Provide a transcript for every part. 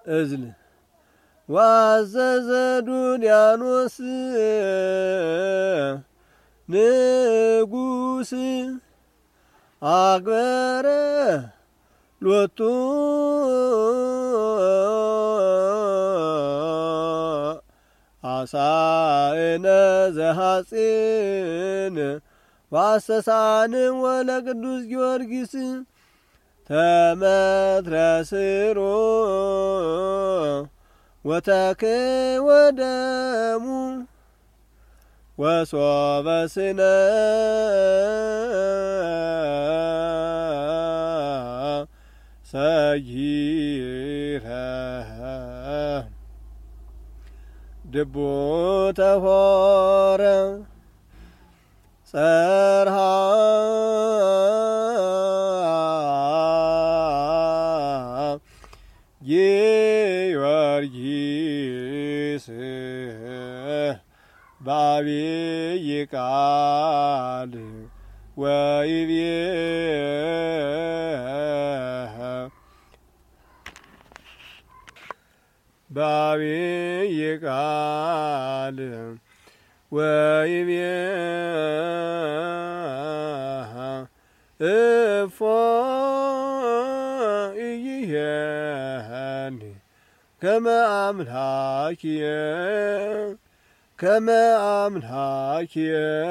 እዝል ዋዘዘ ዱልያኖስ ንጉስ አክበረ ሎቱ አሳእነ ዘሐጺን ዋሰሳንም ወለቅዱስ ጊዮርጊስ ተመትረስሮ ወተክህ ወደሙ ወሶበስነ ሰይረ ድቡ ተሆረ ጸርሃ ጊዮርጊስ በአብይ ቃል ወይቤ በአብይ ቃል ወይቤ እፎ ኢይሄኒ ከመ አምላክየ ከመ አምላክየ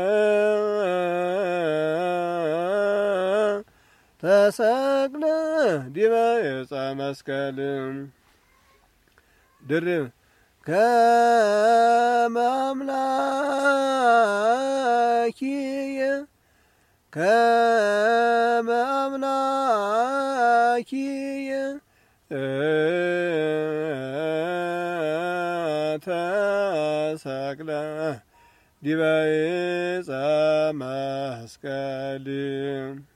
ተሰቅለ ዲበ ዕፀ መስቀል ድርብ ከመ አምላክየ ከመ አምላክየ ተሰቅለ ዲበ ዕፀ መስቀል